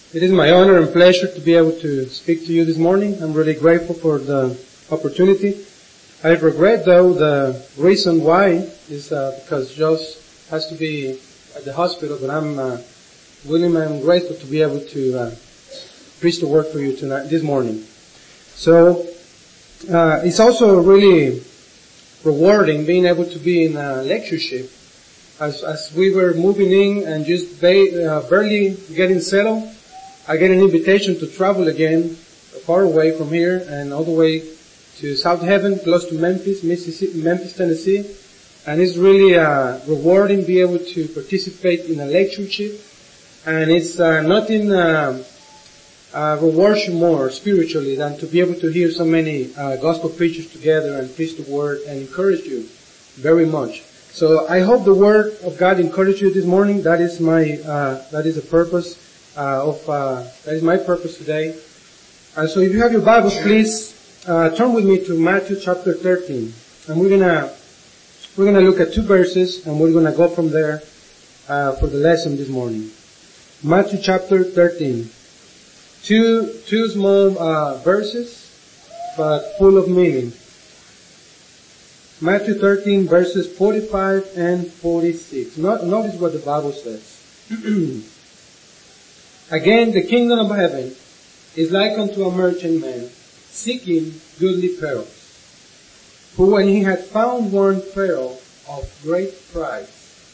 It is my honor and pleasure to be able to speak to you this morning. I'm really grateful for the opportunity. I regret, though, the reason why is because Josh has to be at the hospital, but I'm willing and grateful to be able to preach the word for you tonight, this morning. So it's also really rewarding being able to be in a lectureship. As we were moving in and just barely getting settled, I get an invitation to travel again, far away from here and all the way to South Haven, close to Memphis, Tennessee. And it's really rewarding to be able to participate in a lectureship. And it's nothing rewards you more spiritually than to be able to hear so many gospel preachers together and preach the word and encourage you very much. So I hope the word of God encouraged you this morning. That is my that is my purpose today. And so if you have your Bibles, please turn with me to Matthew chapter 13, and we're gonna look at two verses, and we're gonna go from there for the lesson this morning. Matthew chapter 13. Two small verses, but full of meaning. Matthew 13 verses 45 and 46. Notice what the Bible says. Again, the kingdom of heaven is like unto a merchant man seeking goodly pearls, who when he had found one pearl of great price,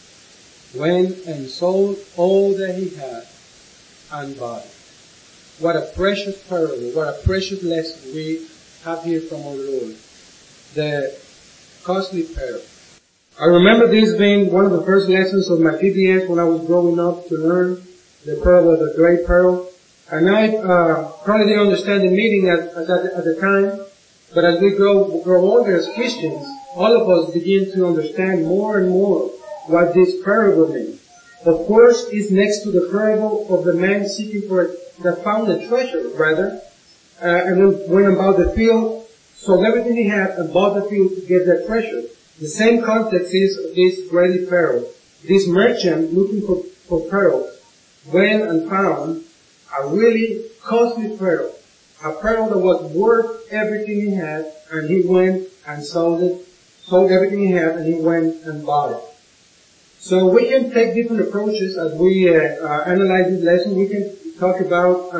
went and sold all that he had and bought it. What a precious parable, what a precious lesson we have here from our Lord. The costly pearl. I remember this being one of the first lessons of my PBS when I was growing up to learn the parable of the great pearl. And I probably didn't understand the meaning at the time, but as we grow older as Christians, all of us begin to understand more and more what this parable means. Of course, it's next to the parable of the man seeking for that found a treasure, rather, and then went about the field, sold everything he had, and bought the field to get that treasure. The same context is of this great pearl. This merchant looking for pearls went and found a really costly pearl, a pearl that was worth everything he had, and he went and sold everything he had, and he went and bought it. So we can take different approaches as we analyze this lesson. We can talk about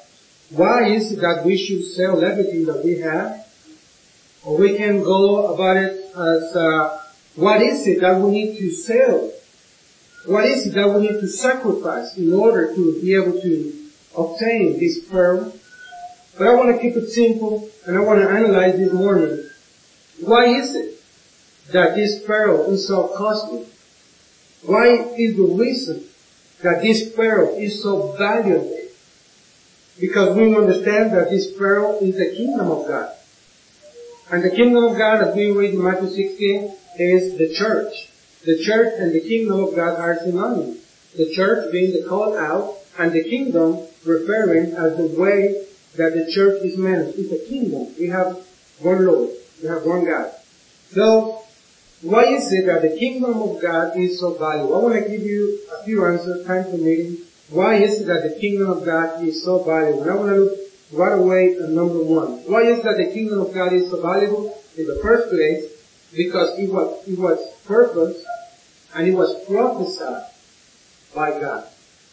why is it that we should sell everything that we have, or we can go about it as what is it that we need to sell? What is it that we need to sacrifice in order to be able to obtain this pearl? But I want to keep it simple, and I want to analyze this morning. Why is it that this pearl is so costly? Why is the reason that this pearl is so valuable? Because we understand that this pearl is the kingdom of God. And the kingdom of God, as we read in Matthew 16, is the church. The church and the kingdom of God are synonymous. The church being the called out, and the kingdom referring as the way that the church is managed. It's a kingdom. We have one Lord. We have one God. So, why is it that the kingdom of God is so valuable? I want to give you a few answers, time permitting. Why is it that the kingdom of God is so valuable? And I want to look right away at number one. Why is it that the kingdom of God is so valuable? In the first place, because it was purposed and it was prophesied by God.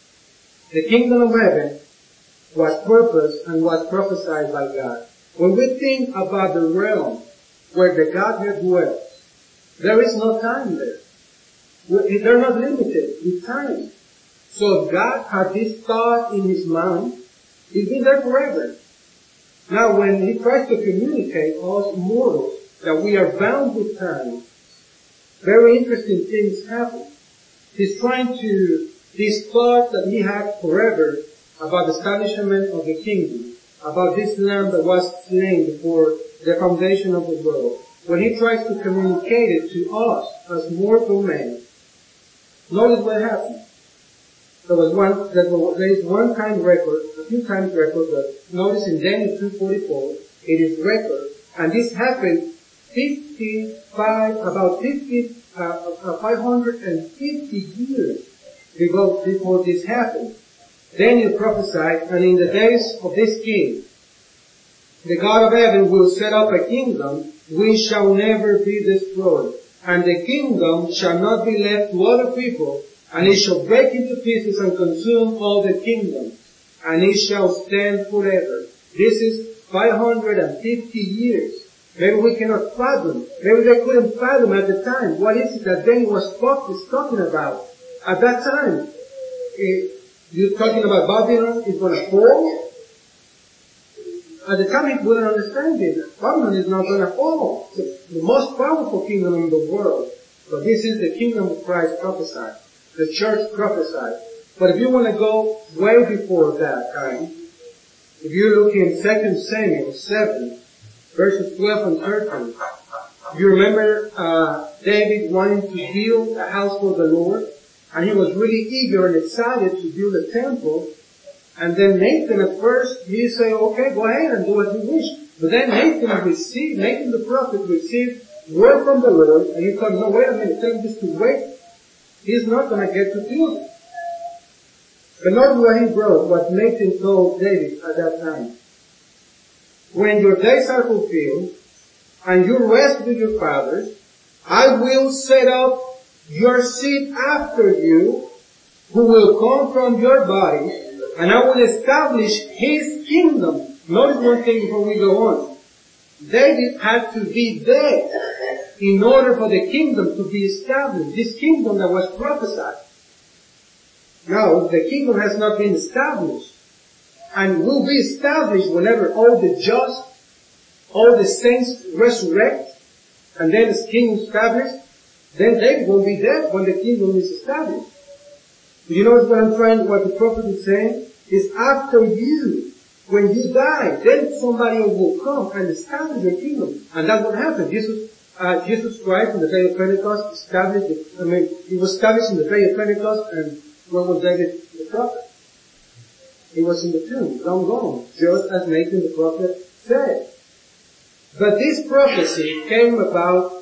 The kingdom of heaven was purposed and was prophesied by God. When we think about the realm where the Godhead dwells, there is no time there. They're not limited with time. So if God had this thought in His mind, it's been there forever. Now when He tries to communicate us mortals that we are bound with time, very interesting things happen. He's trying to, this thought that He had forever about the establishment of the kingdom, about this Lamb that was slain before the foundation of the world, when He tries to communicate it to us as mortal men, notice what happened. There is one time record, a few times record, but notice in Daniel 2:44, it is record, and this happened 550 years before this happened. Daniel prophesied, and in the days of this king, the God of heaven will set up a kingdom which shall never be destroyed. And the kingdom shall not be left to other people, and it shall break into pieces and consume all the kingdoms, and it shall stand forever. This is 550 years. Maybe we cannot fathom. Maybe they couldn't fathom at the time. What is it that Daniel was talking about? At that time, you're talking about Babylon is going to fall? At the time, he wouldn't understand it. Babylon is not going to fall. It's the most powerful kingdom in the world. But this is the kingdom of Christ prophesied. The church prophesied. But if you want to go way before that time, if you look in 2 Samuel 7, verses 12 and 13, you remember David wanting to build a house for the Lord, and he was really eager and excited to build a temple. And then Nathan at first, he said, okay, go ahead and do as you wish. But then Nathan the prophet received word from the Lord, and he thought, no, wait a minute, tell him just to wait. He's not going to get to build it. But notice what he wrote, what Nathan told David at that time. When your days are fulfilled, and you rest with your fathers, I will set up your seed after you, who will come from your body, and I will establish his kingdom. Notice one thing before we go on. David had to be dead in order for the kingdom to be established. This kingdom that was prophesied. Now, the kingdom has not been established. And will be established whenever all the just, all the saints resurrect, and then the kingdom is established. Then David will be dead when the kingdom is established. You know what the prophet is saying? Is after you, when you die, then somebody will come and establish your kingdom. And that's what happened. Jesus Christ in the day of Pentecost he was established in the day of Pentecost, and where was David the prophet? He was in the tomb, long gone, just as Nathan the prophet said. But this prophecy came about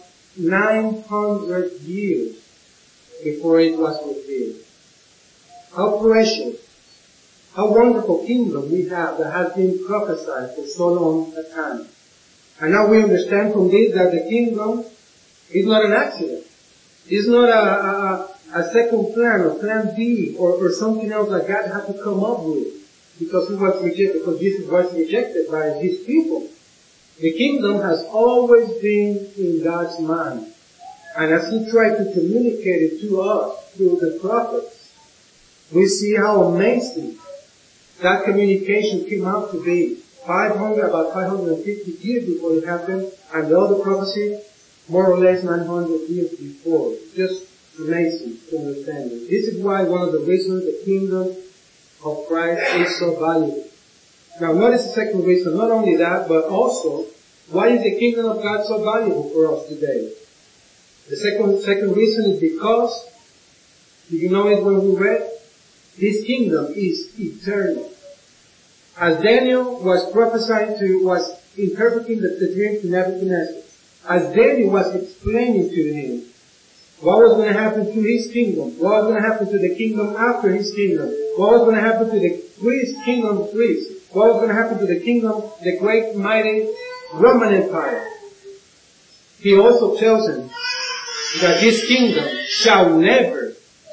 900 years before it was fulfilled. How precious, how wonderful kingdom we have that has been prophesied for so long a time. And now we understand from this that the kingdom is not an accident. It's not a second plan or plan B or something else that God had to come up with because Jesus was rejected by his people. The kingdom has always been in God's mind. And as he tried to communicate it to us through the prophets, we see how amazing that communication came out to be. About 550 years before it happened, and the other prophecy, more or less 900 years before. Just amazing to understand it. This is why one of the reasons the kingdom of Christ is so valuable. Now notice the second reason, not only that, but also, why is the kingdom of God so valuable for us today? The second reason is because, did you know it when we read? This kingdom is eternal. As Daniel was interpreting the dream to Nebuchadnezzar, as Daniel was explaining to him what was going to happen to his kingdom, what was going to happen to the kingdom after his kingdom, what was going to happen to the kingdom of Greece, what was going to happen to the kingdom, the great mighty Roman Empire. He also tells him that this kingdom shall never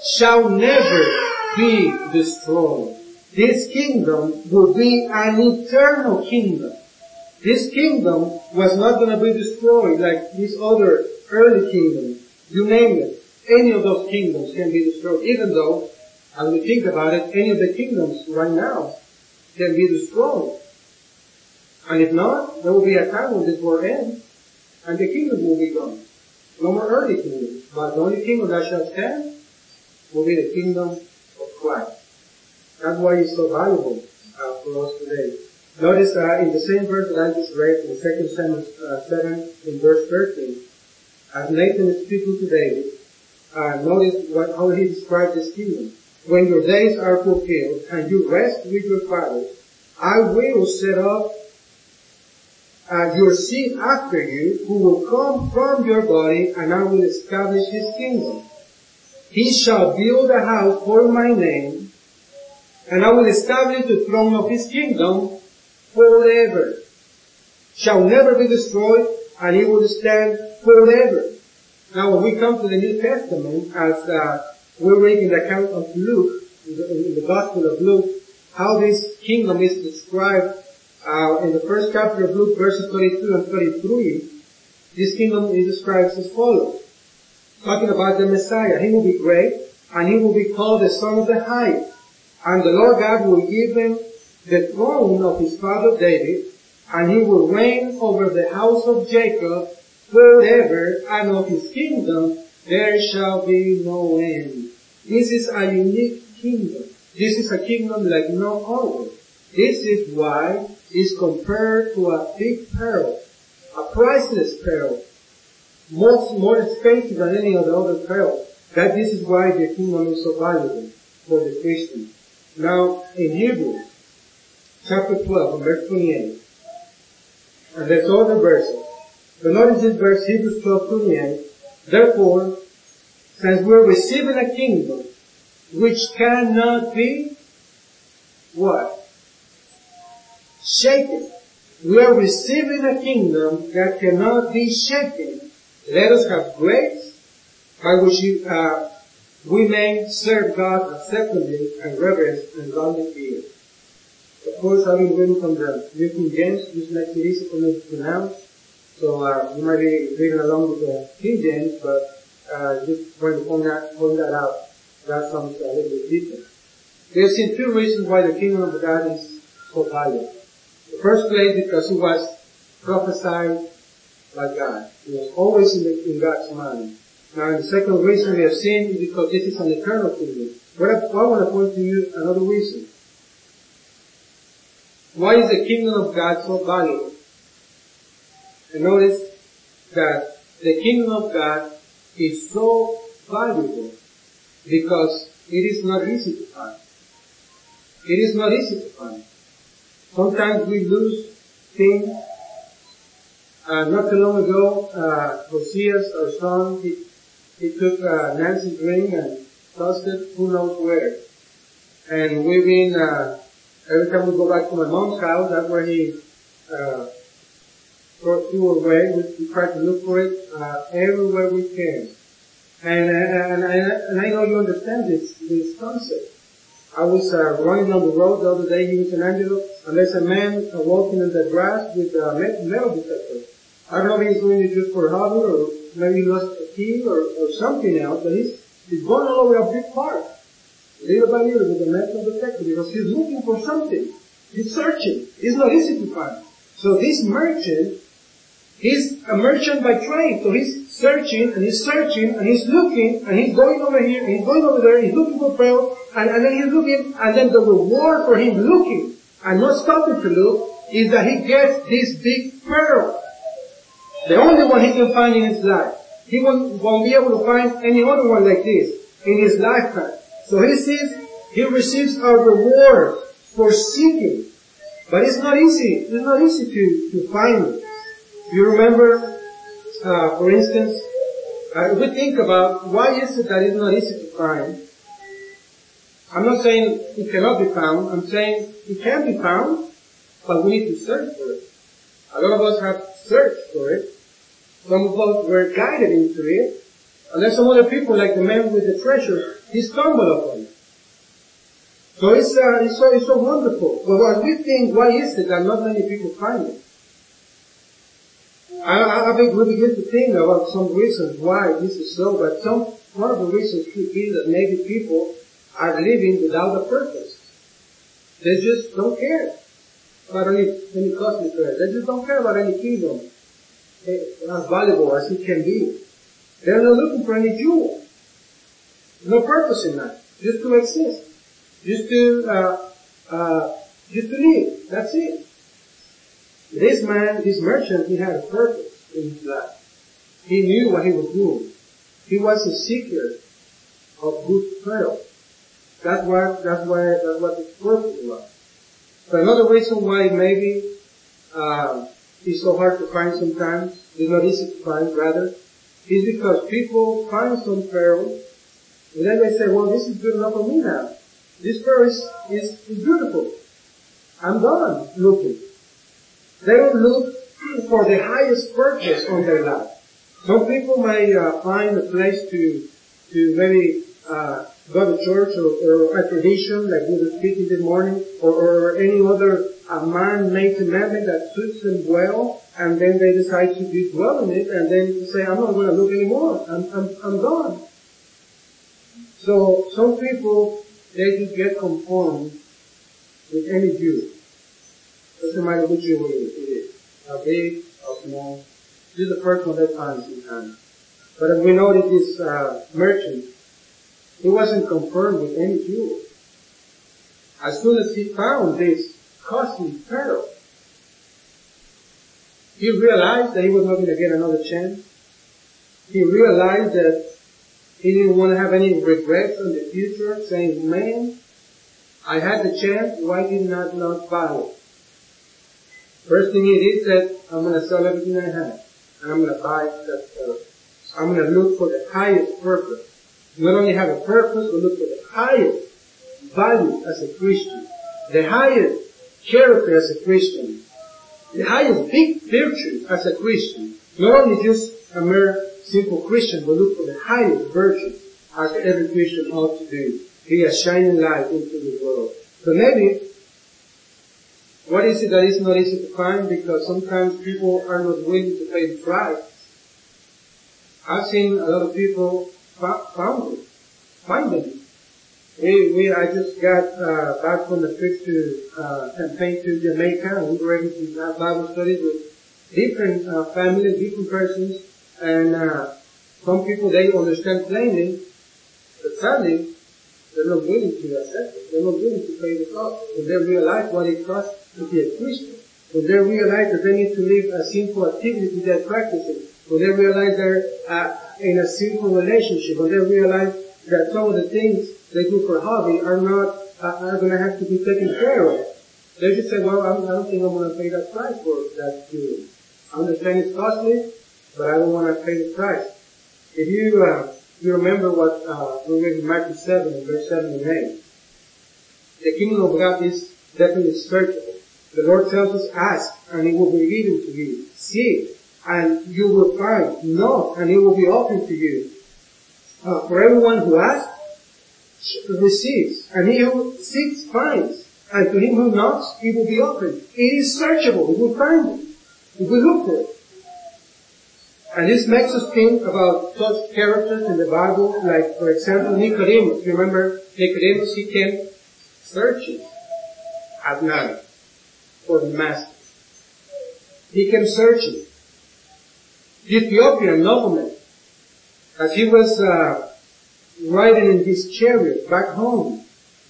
be destroyed. This kingdom will be an eternal kingdom. This kingdom was not going to be destroyed like these other early kingdoms. You name it. Any of those kingdoms can be destroyed. Even though, as we think about it, any of the kingdoms right now can be destroyed. And if not, there will be a time when this world ends, and the kingdom will be gone. No more earthly kingdoms. But the only kingdom that shall stand will be the kingdom of Christ. That's why it's so valuable for us today. Notice in the same verse that I just read, in 2 Samuel 7, in verse 13, as Nathan is speaking to David, notice how he describes this kingdom. When your days are fulfilled and you rest with your fathers, I will set up your seed after you, who will come from your body, and I will establish his kingdom. He shall build a house for my name, and I will establish the throne of his kingdom forever. Shall never be destroyed, and he will stand forever. Now when we come to the New Testament, as we're reading the account of Luke, in the Gospel of Luke, how this kingdom is described in the first chapter of Luke, verses 32 and 33, this kingdom is described as follows. Talking about the Messiah. He will be great, and he will be called the Son of the Highest. And the Lord God will give him the throne of his father David, and he will reign over the house of Jacob forever, and of his kingdom there shall be no end. This is a unique kingdom. This is a kingdom like no other. This is why it's compared to a big pearl, a priceless pearl, more expensive than any of the other pearls. That this is why the kingdom is so valuable for the Christian. Now, in Hebrews, chapter 12, verse 28, and there's other verses. But notice this verse, Hebrews 12:28. Therefore, since we're receiving a kingdom which cannot be, what? Shaken. We are receiving a kingdom that cannot be shaken. Let us have grace by which we may serve God acceptably and reverence and godly fear. Of course, I've been reading from the New King James, which makes it easy for me to pronounce. So you might be reading along with the King James, but just want to point that out. That sounds a little bit different. We have seen two reasons why the kingdom of God is so valuable. The first place, because it was prophesied by God. It was always in God's mind. Now, the second reason we have seen is because this is an eternal kingdom. But I want to point to you another reason. Why is the kingdom of God so valuable? And notice that the kingdom of God is so valuable because it is not easy to find. It is not easy to find. Sometimes we lose things. Not too long ago, Josias, our son, he took Nancy's ring and tossed it who knows where. And we've been, every time we go back to my mom's house, that's where he threw away. We try to look for it everywhere we can. And I know you understand this concept. I was running on the road the other day here in San Angelo, and there's a man walking in the grass with a metal detector. I don't know if he's doing it just for a hobby, or maybe he lost a key or something else, but he's going all over a big park, little by little, with a metal detector, because he's looking for something. He's searching. It's not easy to find. So this merchant, he's a merchant by trade, so he's searching, and he's looking, and he's going over here, and he's going over there, he's looking for pearl, and then he's looking, and then the reward for him looking, and not stopping to look, is that he gets this big pearl. The only one he can find in his life. He won't be able to find any other one like this in his lifetime. So he receives a reward for seeking. But it's not easy. It's not easy to find it. You remember, for instance, if we think about why is it that it's not easy to find, I'm not saying it cannot be found. I'm saying it can be found, but we need to search for it. A lot of us have searched for it. Some of us were guided into it. And there's some other people, like the man with the treasure, he stumbled upon it. So it's so wonderful. But as we think, why is it that not many people find it? I think we begin to think about some reasons why this is so, but one of the reasons could be that maybe people are living without a purpose. They just don't care about any costly treasure. They just don't care about any kingdom as valuable as it can be. They're not looking for any jewel. No purpose in that. Just to exist. Just to live. That's it. This man, this merchant, he had a purpose in his life. He knew what he was doing. He was a seeker of good pearl. That's what his purpose was. So another reason why maybe it's so hard to find sometimes, it's not easy to find rather, is because people find some pearl, and then they say, well, this is good enough for me now. This Pharaoh is beautiful. I'm done looking. They don't look for the highest purpose on their life. Some people may find a place to maybe go to church or a tradition like we were speaking this morning, or any other man-made commandment that suits them well, and then they decide to do well in it, and then say, I'm not going to look anymore. I'm gone. So some people, they just get conformed with any Jew. Doesn't matter which Jew it is. How big, how small. This is the first one they find sometimes. But as we know that this merchant, he wasn't confirmed with any Jew. As soon as he found this costly pearl, he realized that he was not going to get another chance. He realized that he didn't want to have any regrets in the future, saying, man, I had the chance, why did I not buy it? First thing he did said, I'm going to sell everything I have, and I'm going to buy that pearl. I'm going to look for the highest purpose. Not only have a purpose, but look for the highest value as a Christian, the highest character as a Christian, the highest big virtue as a Christian. Not only just a mere simple Christian, but look for the highest virtue as every Christian ought to do. Be a shining light into the world. But maybe, what is it that is not easy to find? Because sometimes people are not willing to pay the price. I've seen a lot of people find them. I just got back from a trip to campaign to Jamaica, and we were able to have Bible studies with different families, different persons, and some people, they understand plainly, but sadly, they're not willing to accept it. They're not willing to pay the cost. When they realize what it costs to be a Christian, when they realize that they need to live a sinful activity they're practicing, when they realize they're in a sinful relationship, when they realize that some of the things they do for hobby are going to have to be taken care of, they just say, well, I don't think I'm going to pay that price for that feeling. I understand it's costly, but I don't want to pay the price. If you remember what we read in Matthew 7, verse 7 and 8, the kingdom of God is definitely searchable. The Lord tells us, ask, and it will be given to you. Seek, and you will find. Knock, and it will be open to you. For everyone who asks, receives, and he who seeks finds, and to him who knocks, it will be open. It is searchable. We will find it if we look for it. And this makes us think about such characters in the Bible, like, for example, Nicodemus. Remember Nicodemus? He came searching at night for the Master. He came searching. The Ethiopian nobleman, as he was riding in his chariot back home,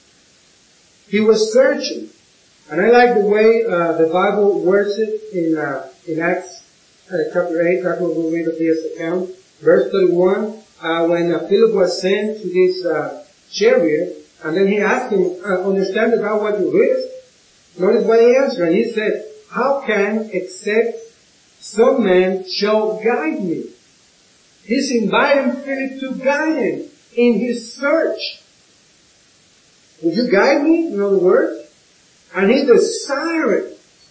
he was searching. And I like the way the Bible words it in Acts chapter 8, that we'll read of this account. Verse 31, when Philip was sent to this chariot, and then he asked him, understand about what you read? Notice what he answered, and he said, how can except some man shall guide me? He's inviting Philip to guide him in his search. Would you guide me, in other words? And his desire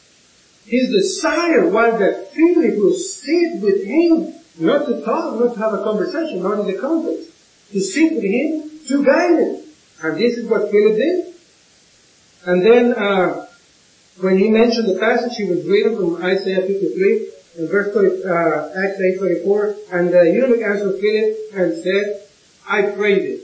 was that Philip will sit with him, not to talk, not to have a conversation, not in the context, to sit with him, to guide him. And this is what Philip did. And then, when he mentioned the passage, he was reading from Isaiah 53, in verse Acts 8:34, and the eunuch answered Philip and said, I prayed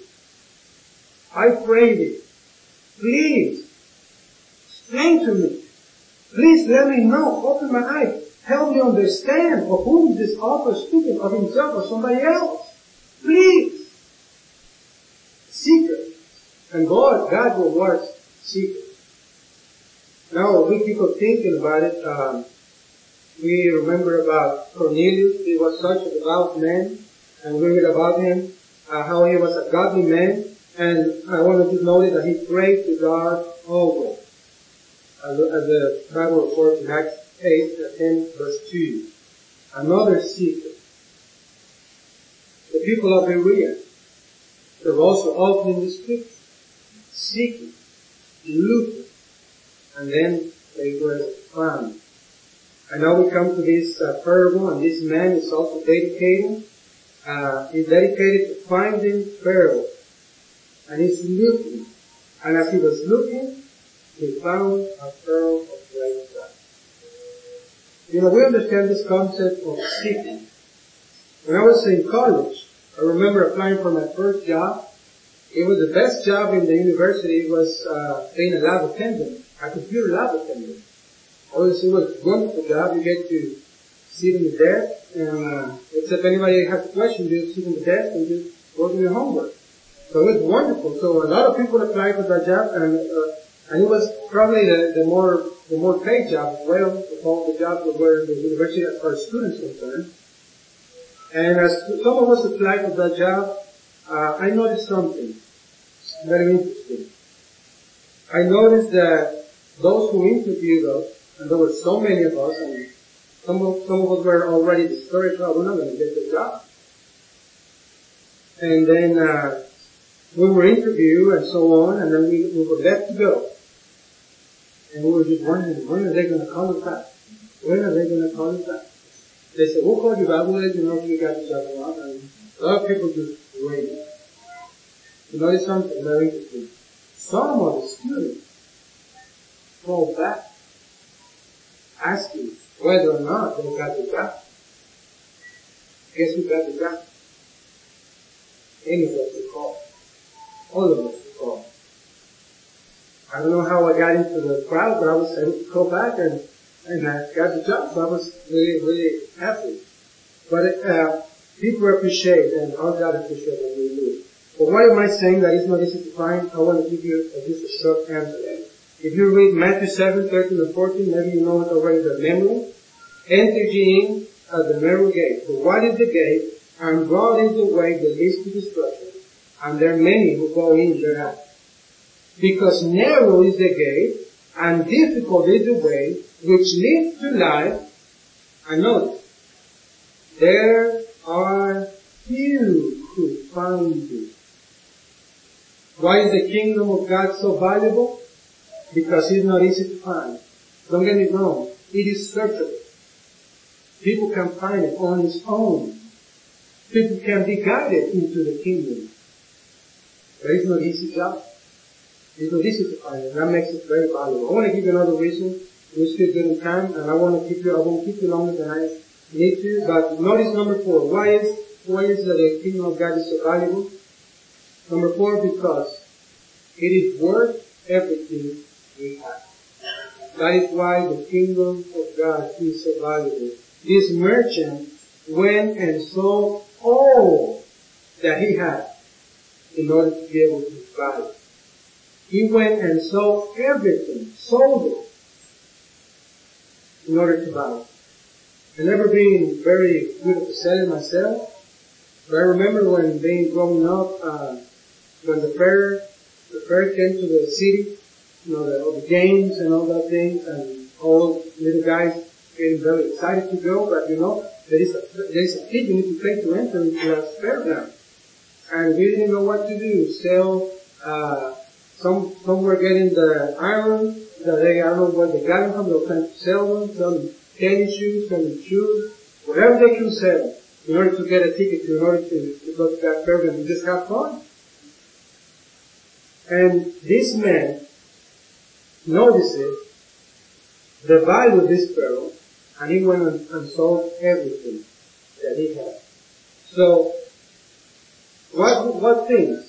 it. Please, explain to me. Please let me know. Open my eyes. Help me understand of whom this author is speaking, of himself or somebody else. Please. Secret. And God rewards secret. Now, we keep on thinking about it. We remember about Cornelius. He was such a devout man. And we read about him, how he was a godly man. And I want to just notice that he prayed to God always. As the Bible reports in Acts 8, 10, verse 2. Another secret. The people of Berea, they're also opening the scripture. seeking, looking, and then they were found. And now we come to this parable, and this man is also dedicated. He's dedicated to finding Pharaoh, and he's looking. And as he was looking, he found a pearl of great price. You know, we understand this concept of seeking. When I was in college, I remember applying for my first job. It was the best job in the university. It was being a lab attendant, a computer lab attendant. It was a wonderful job. You get to sit in the desk, and except anybody has a question, you just sit in the desk and just work on your homework. So it was wonderful. So a lot of people applied for that job, and it was probably the more paid job as well, of all the jobs that were in the university as far as students concerned. And as some of us applied for that job, I noticed something very interesting. I noticed that those who interviewed us, and there were so many of us, and some of us were already discouraged, we're not going to get the job. And then we were interviewed and so on, and then we were left to go. And we were just wondering, when are they going to call us back? When are they going to call us back? They said, we'll call you back, we'll let you know if you got the job or not. And a lot of people just waited. You notice something very interesting. Some of the students called back, asking whether or not they got the job. Guess who got the job? Any of us would call. All of us would call. I don't know how I got into the crowd, but I was able to call back and I got the job, so I was really, really happy. But people appreciate, and our God appreciates what we do. But why am I saying that it's not easy to find? I want to give you just a short answer. If you read Matthew 7, 13 and 14, maybe you know it already by memory. Enter ye in at the narrow gate. For wide is the gate, and broad is the way that leads to destruction, and there are many who go in thereat. Because narrow is the gate, and difficult is the way which leads to life. And notice, there are few who find it. Why is the kingdom of God so valuable? Because it's not easy to find. Don't get me wrong, it is searchable. People can find it on its own. People can be guided into the kingdom. But it's not an easy job. It's not easy to find it. That makes it very valuable. I want to give you another reason. We're still good in time, and I won't keep you longer than I need to. But notice number 4. Why is the kingdom of God is so valuable? Number 4, because it is worth everything we have. That is why the kingdom of God is so valuable. This merchant went and sold all that he had in order to be able to buy it. He went and sold everything, sold it, in order to buy it. I've never been very good at selling myself, but I remember when being growing up, when the fair came to the city, all the games and all that things, and all little guys getting very excited to go, but there is a fee you need to pay to enter into a fairground. And we didn't know what to do. Sell, some were getting the iron, that I don't know where they got them from, they were trying to sell them, some tennis shoes, some shoes, whatever they can sell, in order to get a ticket, in order to go to that fairground and just have fun. And this man notices the value of this pearl, and he went and sold everything that he had. So, what things,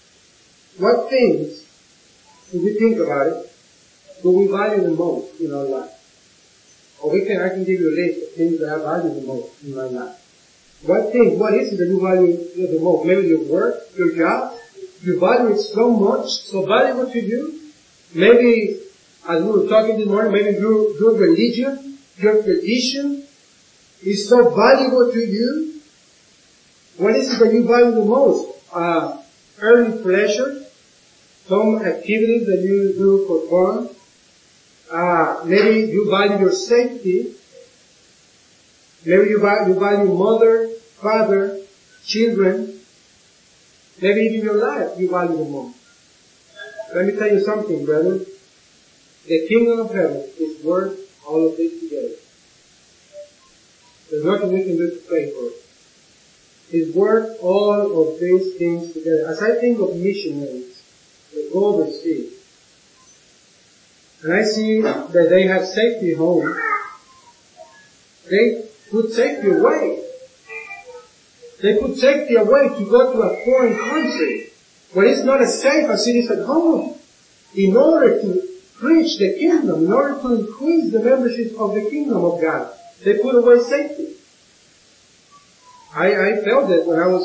if we think about it, do we value the most in our life? Or I can give you a list of things that I value the most in my life. What is it that you value the most? Maybe your work, your job, you value it so much, so valuable to you. Maybe, as we were talking this morning, maybe your religion, your tradition is so valuable to you. What is it that you value the most? Early pleasure, some activities that you do for fun. Maybe you value your safety. Maybe you value mother, father, children. Maybe even your life you value the most. Let me tell you something, brother. The kingdom of heaven is worth all of this together. There's nothing we can do to pay for it. It's worth all of these things together. As I think of missionaries that go overseas, and I see that they have safety home, they put safety away. They put safety away to go to a foreign country where it's not as safe as it is at home, in order to preach the kingdom, in order to increase the membership of the kingdom of God. They put away safety. I felt that when I was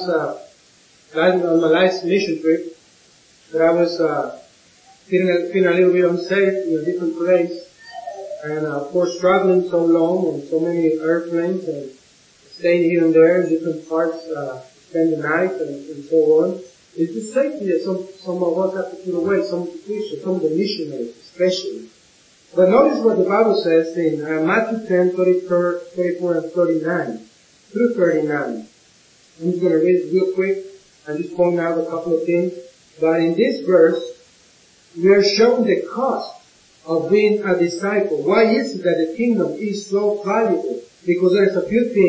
on my last mission trip, that I was feeling a little bit unsafe in a different place, and of course traveling so long and so many airplanes and staying here and there in different parts, spend the night and so on. It's the safety that some of us have to put away, some of the missionaries especially. But notice what the Bible says in Matthew 10, 34 and 39 through 39. I'm just going to read it real quick and just point out a couple of things. But in this verse, we are shown the cost of being a disciple. Why is it that the kingdom is so valuable? Because there's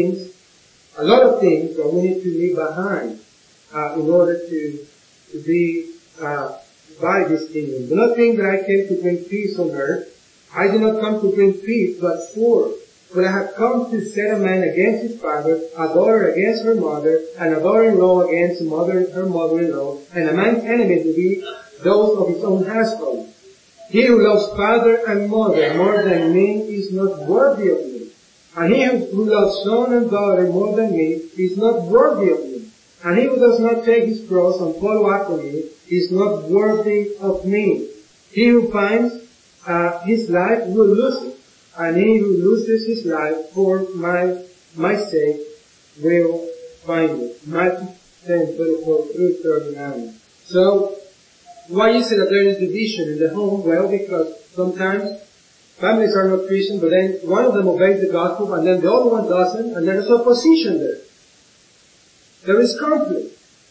a lot of things that we need to leave behind in order to be by this kingdom. Do not think that I came to bring peace on earth. I did not come to bring peace, but sword. For I have come to set a man against his father, a daughter against her mother, and a daughter-in-law against her mother-in-law, and a man's enemy to be those of his own household. He who loves father and mother more than me is not worthy of me. And he who loves son and daughter more than me is not worthy of me. And he who does not take his cross and follow after me is not worthy of me. He who finds his life will lose it, and he who loses his life for my sake will find it. Matthew 10, 34 through 39. So, why is it that there is division in the home? Well, because sometimes families are not Christian, but then one of them obeys the gospel, and then the other one doesn't, and there is opposition there. There is conflict.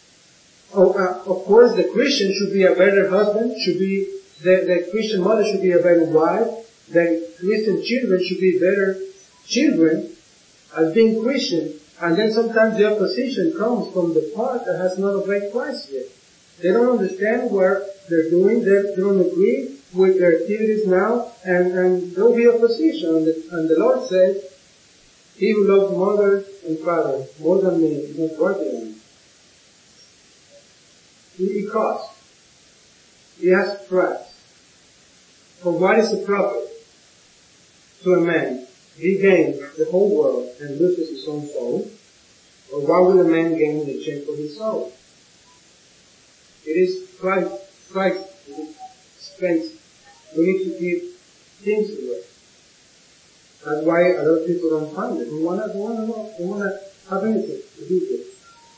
Of course, the Christian should be a better husband, the Christian mother should be a better wife, the Christian children should be better children as being Christian, and then sometimes the opposition comes from the part that has not obeyed Christ yet. They don't understand what they're doing, they don't agree with their activities now, and there will be opposition, and the Lord says, he who loves mother and father more than me is not worthy of me. It costs. He has price. For what is the profit to a man? He gains the whole world and loses his own soul. Or why will a man gain the change for his soul? It is price. It is expensive. We need to give things away. That's why a lot of people don't find it. They want to have anything to do with it.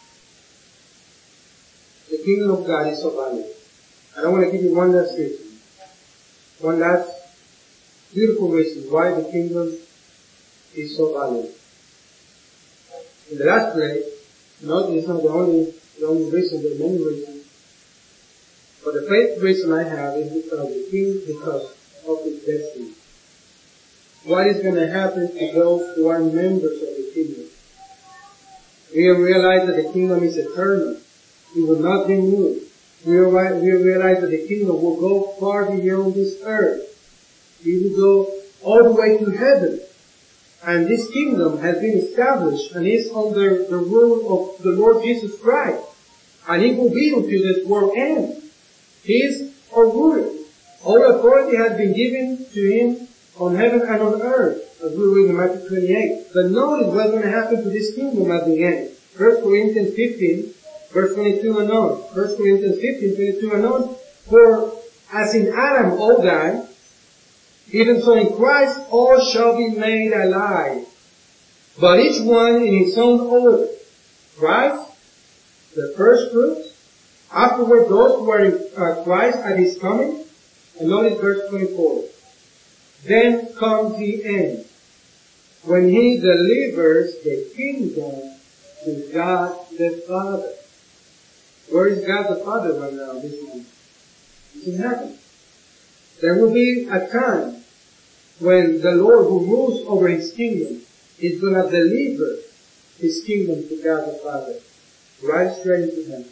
The kingdom of God is so valuable. I don't want to give you one last reason. One last beautiful reason why the kingdom is so valuable. In the last place, no, it's not the only reason, there are many reasons. But the first reason I have is because of his destiny. What is going to happen to those who are members of the kingdom? We realize that the kingdom is eternal. It will not be moved. We realize that the kingdom will go far beyond this earth. It will go all the way to heaven. And this kingdom has been established and is under the rule of the Lord Jesus Christ. And it will be until this world ends. He is our ruler. All authority has been given to him on heaven and on earth, as we read in Matthew 28. But notice what's going to happen to this kingdom at the end. 1 Corinthians 15, verse 22 and on. 1 Corinthians 15, 22 and on. For as in Adam all die, even so in Christ all shall be made alive. But each one in his own order. Christ, the first fruits. Afterward, those who are in Christ at his coming. And notice verse 24. Then comes the end, when he delivers the kingdom to God the Father. Where is God the Father right now? This is It's in heaven. There will be a time when the Lord who rules over His kingdom is going to deliver His kingdom to God the Father, right straight into heaven.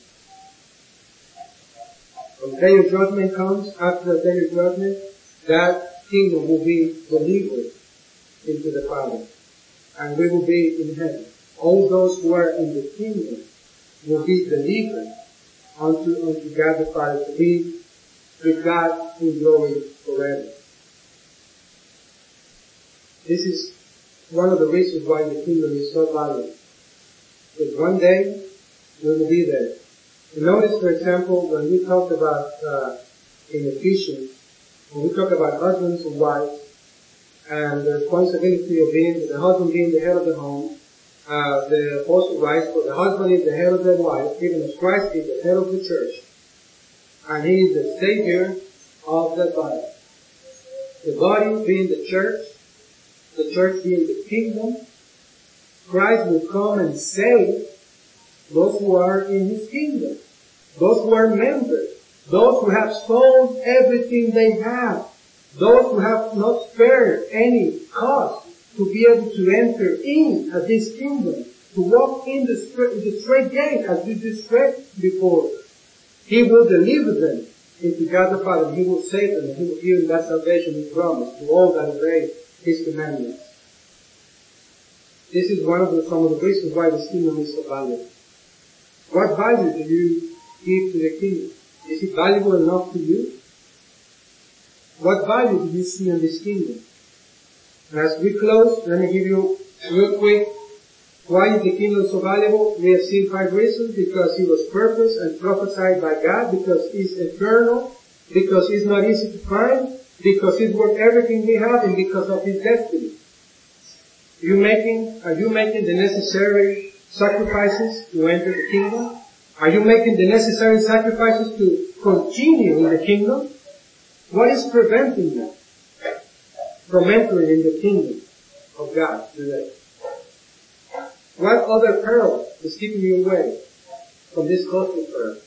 When the day of judgment comes, after the day of judgment, that kingdom will be delivered into the Father. And we will be in heaven. All those who are in the kingdom will be delivered unto God the Father to be with God in glory forever. This is one of the reasons why the kingdom is so valuable. Because one day we will be there. And notice, for example, when we talk about in Ephesians, when we talk about husbands and wives, and the responsibility of the husband being the head of the home, the apostle writes, for the husband is the head of the wife, even as Christ is the head of the church, and He is the Savior of the body. The body being the church being the kingdom. Christ will come and save those who are in His kingdom, those who are members, those who have sold everything they have, those who have not spared any cost to be able to enter in at this kingdom, to walk in the straight gate, as we just read before. He will deliver them into God the Father, and He will save them, and He will give them that salvation He promised to all that obey His commandments. This is some of the reasons why this kingdom is so valuable. What value do you give to the kingdom? Is it valuable enough to you? What value do you see in this kingdom? And as we close, let me give you real quick why is the kingdom so valuable. We have seen 5 reasons. Because it was purposed and prophesied by God, because it's eternal, because it's not easy to find, because it's worth everything we have, and because of His destiny. Are you making the necessary sacrifices to enter the kingdom? Are you making the necessary sacrifices to continue in the kingdom? What is preventing you from entering in the kingdom of God today? What other peril is keeping you away from this costly pearl?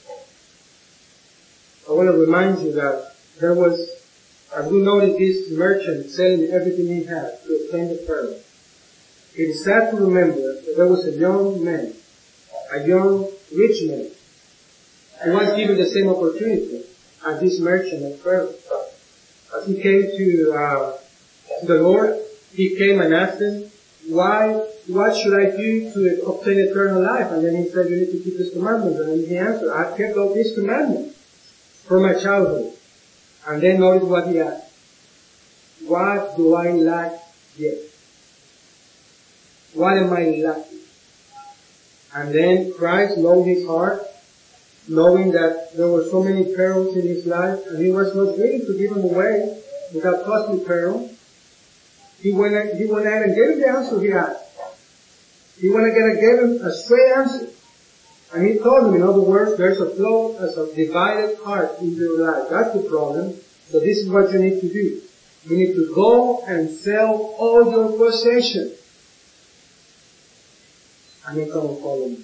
I want to remind you that there was, as we noticed, this merchant selling everything he had to obtain the pearl. It is sad to remember that there was a young man, a young rich man, who was given the same opportunity as this merchant of pearl. As he came to the Lord, he came and asked him, what should I do to obtain eternal life? And then he said, you need to keep His commandments. And then he answered, I've kept all these commandments from my childhood. And then notice what he asked. What do I lack yet? What am I lacking? And then Christ, knowing his heart, knowing that there were so many perils in his life, and he was not willing to give them away without costly peril, he went ahead and gave him the answer he asked. He went ahead and gave him a straight answer. And he told him, in other words, there's a flow as a divided heart in your life. That's the problem. So this is what you need to do. You need to go and sell all your possessions. And then come and follow me.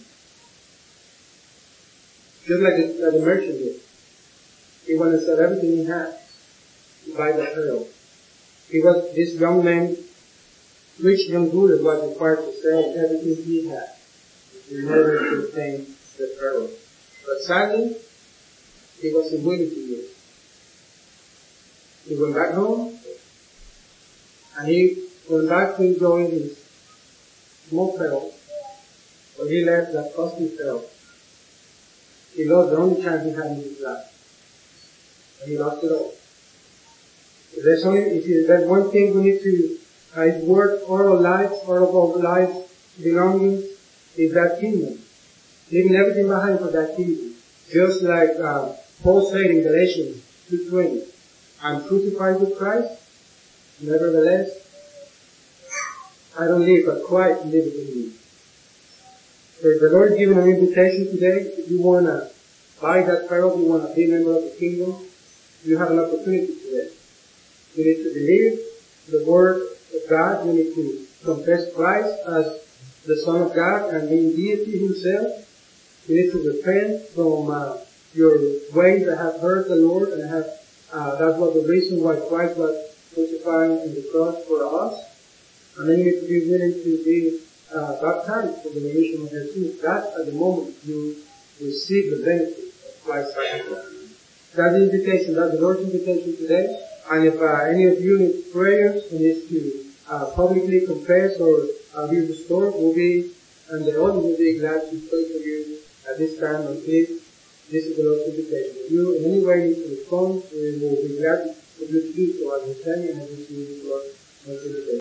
Just like the merchant did. He went and sold everything he had to buy the pearl. This young man, rich young ruler, was required to sell everything he had in order to obtain the pearl. But sadly, he wasn't willing to do it. He went back home, and he went back to enjoy his small pearl, but he left that costly pearl. He lost the only chance he had in his life, and he lost it all. If there's one thing we need to, it's worth all our lives belongings, is that kingdom. Leaving everything behind for that kingdom. Just like Paul said in Galatians 2:20, I'm crucified with Christ, nevertheless, I don't live, but Christ lives in me. So if the Lord is giving an invitation today, if you want to buy that pearl, if you want to be a member of the kingdom, you have an opportunity today. You need to believe the word of God. You need to confess Christ as the Son of God and being deity Himself. You need to repent from your ways that have hurt the Lord and that's what the reason why Christ was crucified on the cross for us. And then you need to be willing to be baptized for the remission of your sins. That at the moment you receive the benefit of Christ's sacrifice. That's the invitation, that's the Lord's invitation today. And if any of you need prayers and needs to publicly confess or be restored, and the audience will be glad to pray for you at this time. And please, this is the Lord's invitation. If you in any way need to respond, we will be glad for you to do so. I will tell you and I will see you, Lord,